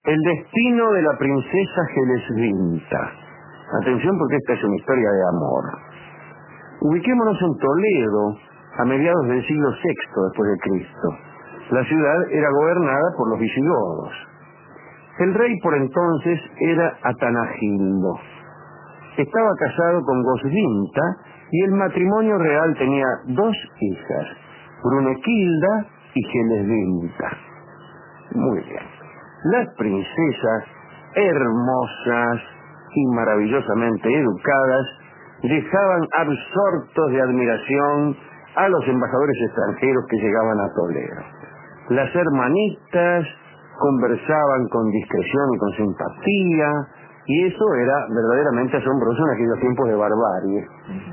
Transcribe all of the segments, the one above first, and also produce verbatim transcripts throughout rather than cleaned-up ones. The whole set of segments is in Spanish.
El destino de la princesa Gelesvinta. Atención, porque esta es una historia de amor. Ubiquémonos en Toledo, a mediados del siglo sexto después de Cristo. La ciudad era gobernada por los visigodos. El rey por entonces era Atanagildo. Estaba casado con Goswinta y el matrimonio real tenía dos hijas, Brunequilda y Gelesvinta. Muy bien. Las princesas, hermosas y maravillosamente educadas, dejaban absortos de admiración a los embajadores extranjeros que llegaban a Toledo. Las hermanitas conversaban con discreción y con simpatía, y eso era verdaderamente asombroso en aquellos tiempos de barbarie.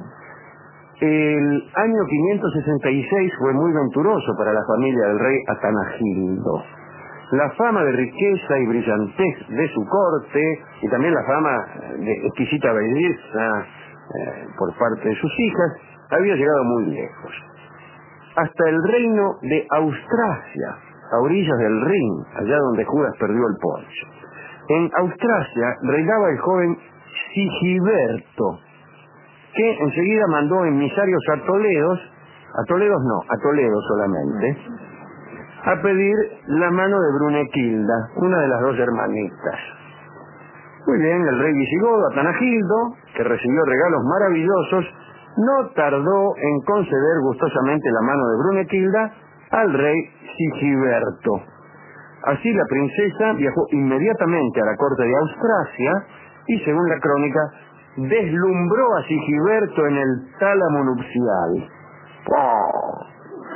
El año quinientos sesenta y seis fue muy venturoso para la familia del rey Atanagildo. La fama de riqueza y brillantez de su corte, y también la fama de exquisita belleza eh, por parte de sus hijas, había llegado muy lejos. Hasta el reino de Austrasia, a orillas del Rin, allá donde Judas perdió el poncho. En Austrasia reinaba el joven Sigiberto, que enseguida mandó emisarios a Toledo, a Toledo no, a Toledo solamente, a pedir la mano de Brunequilda, una de las dos hermanitas. Muy bien, el rey visigodo Atanagildo, que recibió regalos maravillosos, no tardó en conceder gustosamente la mano de Brunequilda al rey Sigiberto. Así la princesa viajó inmediatamente a la corte de Austrasia y, según la crónica, deslumbró a Sigiberto en el tálamo nupcial. ¡Oh!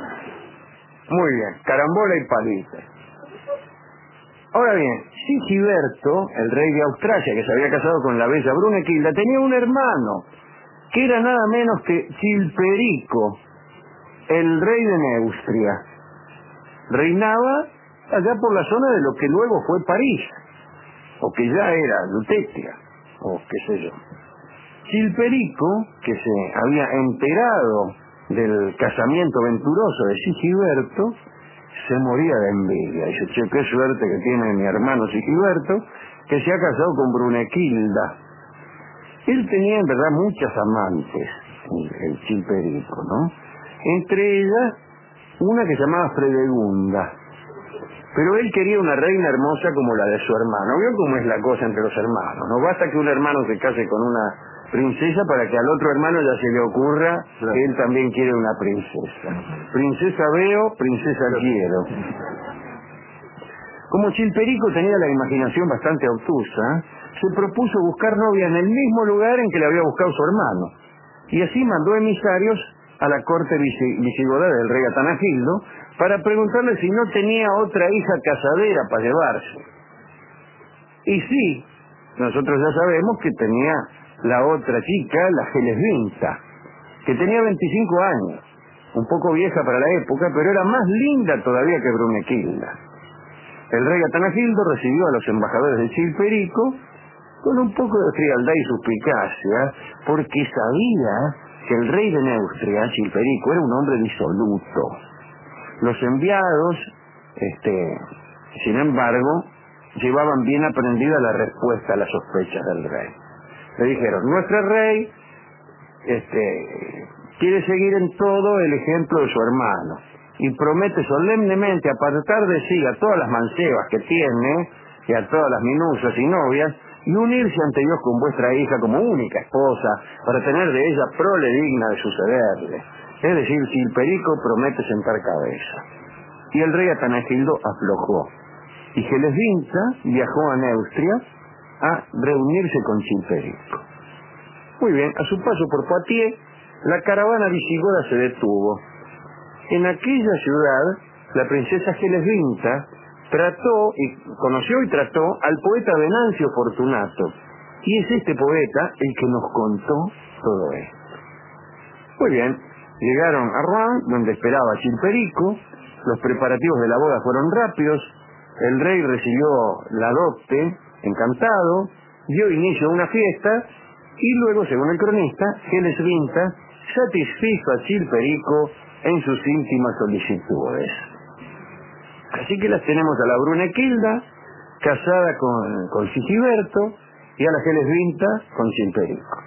Muy bien, carambola y palita. Ahora bien, Sigiberto, el rey de Austrasia, que se había casado con la bella Brunequilda, tenía un hermano, que era nada menos que Chilperico, el rey de Neustria. Reinaba allá por la zona de lo que luego fue París, o que ya era Lutetia, o qué sé yo. Chilperico, que se había enterado del casamiento venturoso de Sigiberto, se moría de envidia. Dice, che, qué suerte que tiene mi hermano Sigiberto, que se ha casado con Brunequilda. Él tenía en verdad muchas amantes, el Chilperico, ¿no? Entre ellas, una que se llamaba Fredegunda. Pero él quería una reina hermosa como la de su hermano. ¿Vio cómo es la cosa entre los hermanos? No basta que un hermano se case con una princesa para que al otro hermano ya se le ocurra que él también quiere una princesa. Princesa veo, princesa quiero. Como Chilperico tenía la imaginación bastante obtusa, se propuso buscar novia en el mismo lugar en que le había buscado su hermano. Y así mandó emisarios a la corte visigoda del rey Atanagildo para preguntarle si no tenía otra hija casadera para llevarse. Y sí, nosotros ya sabemos que tenía la otra chica, la Gelesvinta, que tenía veinticinco años, un poco vieja para la época, pero era más linda todavía que Brunequilda. El rey Atanagildo recibió a los embajadores de Chilperico con un poco de frialdad y suspicacia, porque sabía que el rey de Neustria, Chilperico, era un hombre disoluto. Los enviados, este, sin embargo, llevaban bien aprendida la respuesta a las sospechas del rey. Le dijeron, nuestro rey este, quiere seguir en todo el ejemplo de su hermano y promete solemnemente apartar de sí a todas las mancebas que tiene y a todas las minucias y novias y unirse ante Dios con vuestra hija como única esposa para tener de ella prole digna de sucederle. Es decir, Chilperico promete sentar cabeza. Y el rey Atanagildo aflojó. Y Gelesvinta viajó a Neustria a reunirse con Chilperico. Muy bien, a su paso por Poitiers, la caravana visigoda se detuvo. En aquella ciudad, la princesa Gelesvinta trató, y conoció y trató al poeta Venancio Fortunato. Y es este poeta el que nos contó todo esto. Muy bien, llegaron a Rouen, donde esperaba Chilperico. Los preparativos de la boda fueron rápidos. El rey recibió la dote, encantado, dio inicio a una fiesta, y luego, según el cronista, Gelesvinta satisfizo a Chilperico en sus íntimas solicitudes. Así que las tenemos a la Brunequilda, casada con, con Sigiberto, y a la Gelesvinta con Chilperico.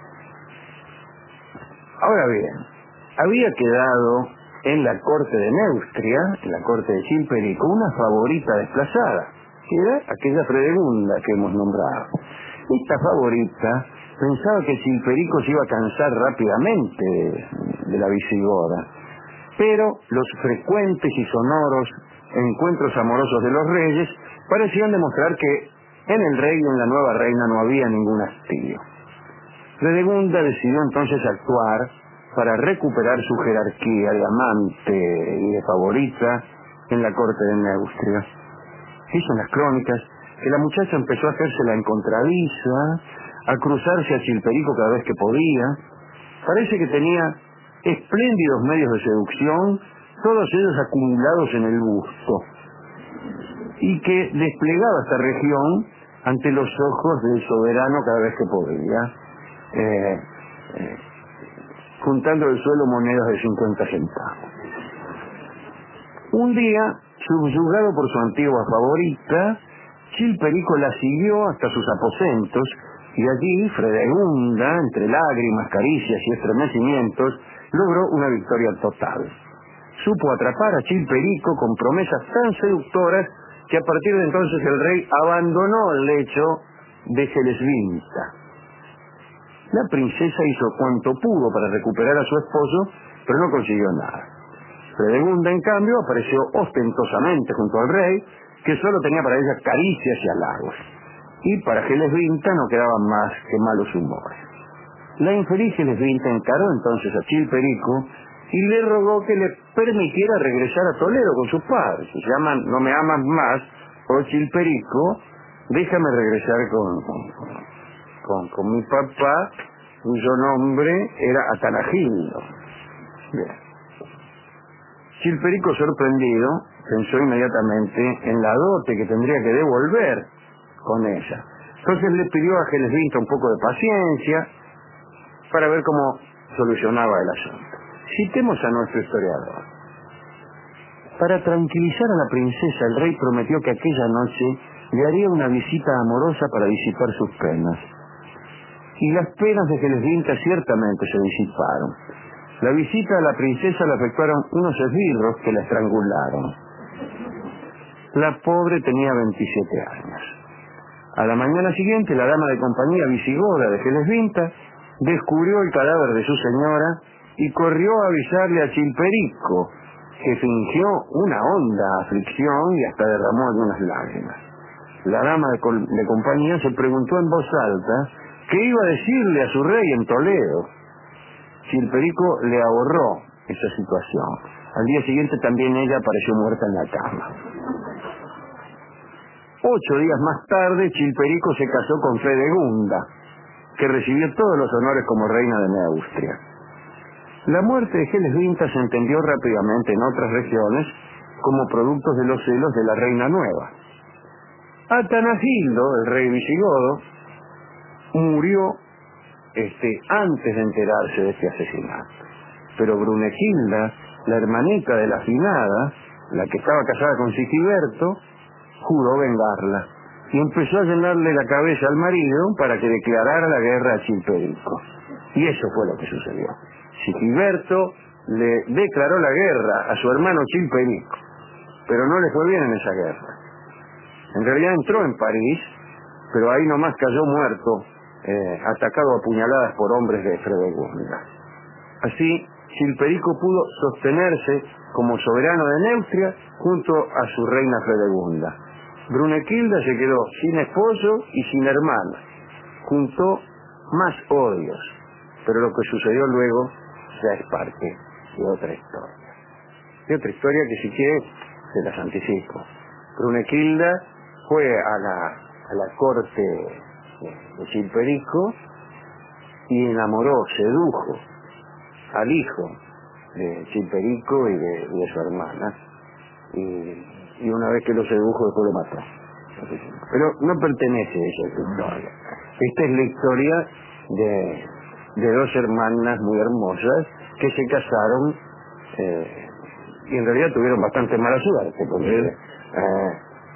Ahora bien, había quedado en la corte de Neustria, en la corte de Chilperico, una favorita desplazada, que era aquella Fredegunda que hemos nombrado. Esta favorita pensaba que Chilperico se iba a cansar rápidamente de, de la visigoda, pero los frecuentes y sonoros encuentros amorosos de los reyes parecían demostrar que en el rey y en la nueva reina no había ningún hastío. Fredegunda decidió entonces actuar para recuperar su jerarquía de amante y de favorita en la corte de Neustria. Dicen las crónicas que la muchacha empezó a hacerse la encontradiza, a cruzarse a Chilperico cada vez que podía. Parece que tenía espléndidos medios de seducción, todos ellos acumulados en el busto, y que desplegaba esta región ante los ojos del soberano cada vez que podía, eh, eh, juntando del suelo monedas de cincuenta centavos. Un día, subyugado por su antigua favorita, Chilperico la siguió hasta sus aposentos, y allí Fredegunda, entre lágrimas, caricias y estremecimientos, logró una victoria total. Supo atrapar a Chilperico con promesas tan seductoras que a partir de entonces el rey abandonó el lecho de Gelesvinta. La princesa hizo cuanto pudo para recuperar a su esposo, pero no consiguió nada. Fredegunda, en cambio, apareció ostentosamente junto al rey, que solo tenía para ella caricias y halagos. Y para Gelesvinta no quedaban más que malos humores. La infeliz Gelesvinta encaró entonces a Chilperico y le rogó que le permitiera regresar a Toledo con sus padres. Se llaman No me amas más, o Chilperico, déjame regresar con, con, con mi papá, cuyo nombre era Atanagildo. Bien. Chilperico, sorprendido, pensó inmediatamente en la dote que tendría que devolver con ella. Entonces le pidió a Gelesvinta un poco de paciencia para ver cómo solucionaba el asunto. Citemos a nuestro historiador. Para tranquilizar a la princesa, el rey prometió que aquella noche le haría una visita amorosa para disipar sus penas. Y las penas de Gelesvinta ciertamente se disiparon. La visita a la princesa la efectuaron unos esbirros que la estrangularon. La pobre tenía veintisiete años. A la mañana siguiente, la dama de compañía visigoda de Gelesvinta descubrió el cadáver de su señora y corrió a avisarle a Chilperico, que fingió una honda aflicción y hasta derramó algunas lágrimas. La dama de, de compañía se preguntó en voz alta qué iba a decirle a su rey en Toledo. Chilperico le ahorró esa situación. Al día siguiente también ella apareció muerta en la cama. Ocho días más tarde, Chilperico se casó con Fredegunda, que recibió todos los honores como reina de Neustria. La muerte de Gelesvinta se entendió rápidamente en otras regiones como productos de los celos de la reina nueva. Atanagildo, el rey visigodo, murió este, antes de enterarse de este asesinato. Pero Brunegilda, la hermanita de la finada, la que estaba casada con Sigiberto, juró vengarla y empezó a llenarle la cabeza al marido para que declarara la guerra a Chilperico. Y eso fue lo que sucedió. Sigiberto le declaró la guerra a su hermano Chilperico, pero no le fue bien en esa guerra. En realidad entró en París, pero ahí nomás cayó muerto, eh, atacado a puñaladas por hombres de Fredegunda. Así, Chilperico pudo sostenerse como soberano de Neustria junto a su reina Fredegunda. Brunegilda se quedó sin esposo y sin hermana. Juntó más odios, pero lo que sucedió luego ya es parte de otra historia. De otra historia que si quiere se las anticipo. Brunegilda fue a la, a la corte de Chilperico y enamoró, sedujo al hijo de Chilperico y de, y de su hermana, y, y una vez que lo sedujo después lo mató. Pero no pertenece a esa historia. Esta es la historia de, de dos hermanas muy hermosas que se casaron eh, y en realidad tuvieron bastante mala suerte, porque eh,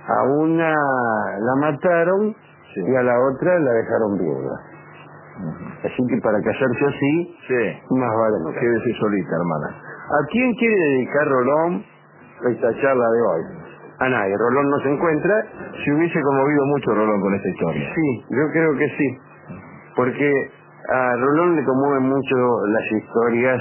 A una la mataron, sí, y a la otra la dejaron viuda. Uh-huh. Así que para casarse así, sí, más vale no quédese solita, hermana. ¿A quién quiere dedicar Rolón esta charla de hoy? A nadie. Rolón no se encuentra. Se hubiese conmovido mucho Rolón con esta historia. Sí, yo creo que sí. Porque a Rolón le conmueven mucho las historias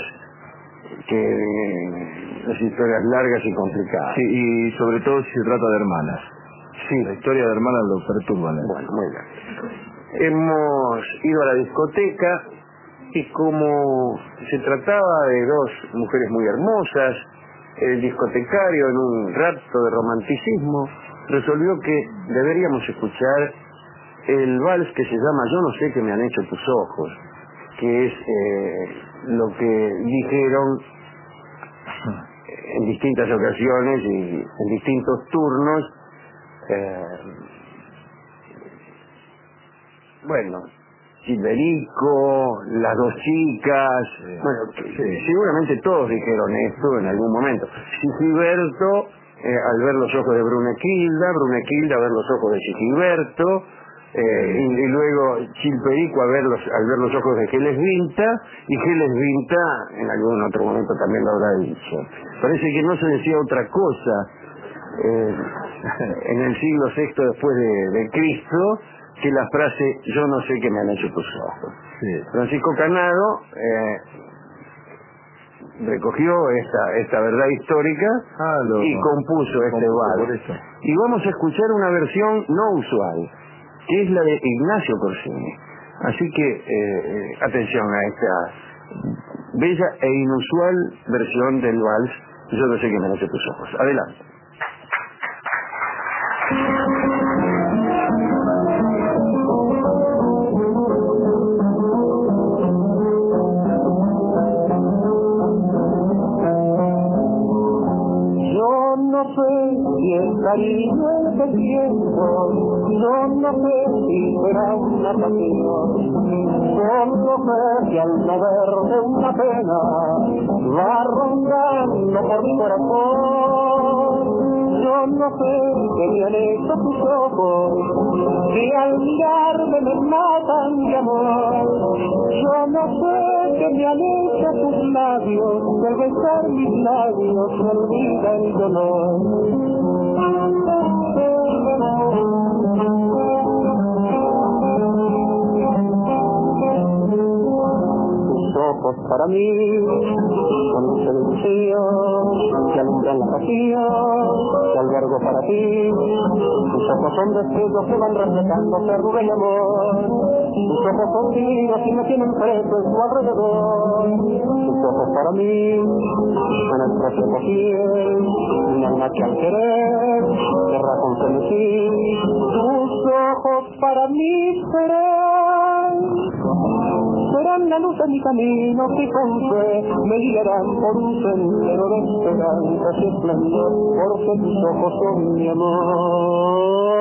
que las historias largas y complicadas. Sí, y sobre todo si se trata de hermanas. Sí. La historia de hermanas lo perturban. Bueno, muy bien. Hemos ido a la discoteca y como se trataba de dos mujeres muy hermosas, el discotecario, en un rapto de romanticismo, resolvió que deberíamos escuchar el vals que se llama Yo no sé qué me han hecho tus ojos, que es eh, lo que dijeron en distintas ocasiones y en distintos turnos, eh, bueno, Gilberico, las dos chicas, sí, bueno, sí, seguramente todos dijeron esto en algún momento. Gilberto, eh, al ver los ojos de Brunequilda, Brunequilda a ver los ojos de Gilberto, eh, y, y luego Chilperico a ver los, al ver los ojos de Geles Vinta, y Geles Vinta en algún otro momento también lo habrá dicho. Parece que no se decía otra cosa eh, en el siglo sexto después de, de Cristo que la frase yo no sé qué me han hecho tus ojos. Sí. Francisco Canaro eh, recogió esta esta verdad histórica ah, lo, y compuso este vals. Y vamos a escuchar una versión no usual, que es la de Ignacio Corsini. Así que eh, eh, atención a esta bella e inusual versión del vals yo no sé qué me han hecho tus ojos. Adelante. No sé si el cariño es el tiempo, yo no sé si será una pasión, solo sé que al no ver de una pena va rondando por mi corazón. Yo no sé qué me han hecho tus ojos, que al mirarme me matan de amor. Yo no sé qué me han hecho tus labios, que al besar mis labios me olvida el dolor. Tus ojos para mí son seducción que alumbran la pasión que albergo para ti. Tus ojos son destellos que van reflejando ternura y amor. Tus ojos son divinos y me tienen preso en su alrededor. Tus ojos para mí son el precioso fiel, mi alma que al querer querrá con frenesí. Tus ojos para mí serán, serán la luz de mi camino que con fe me guiarán por un sendero de esperanza y esplendor, porque tus ojos son mi amor.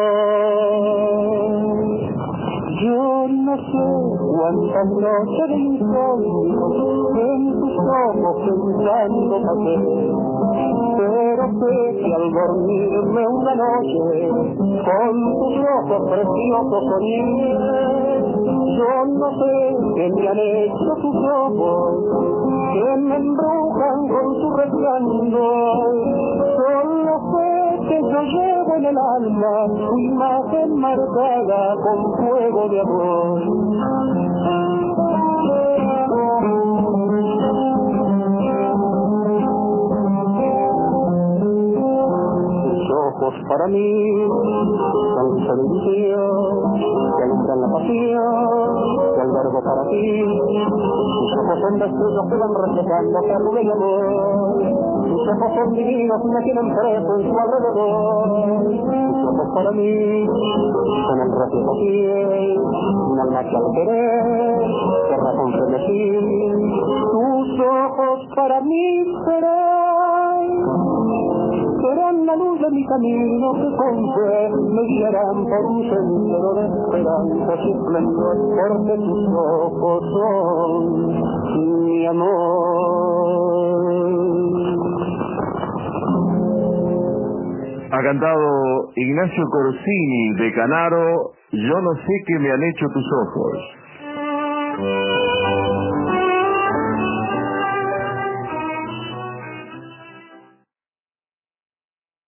Yo no sé cuántas noches de insomnio en tus ojos pensando pasé, pero sé que al dormirme una noche con tus ojos preciosos soñé. Yo no sé qué me han hecho tus ojos, que me embrujan con su resplandor. Solo sé que yo llevo en el alma tu imagen marcada con fuego de amor. Ojos para mí son seducción que alumbran la pasión que albergo para ti. Tus ojos son destellos que van reflejando ternura y amor. Tus ojos son divinos y me tienen preso en su alrededor. Tus ojos para mí son el reflejo fiel, un alma que al querer querrá con frenesí. Tus ojos para mí serán, serán la luz de mi camino que con fe me guiarán por un sendero de esperanza y esplendor, porque tus ojos son mi amor. Ha cantado Ignacio Corsini de Canaro, Yo no sé qué me han hecho tus ojos.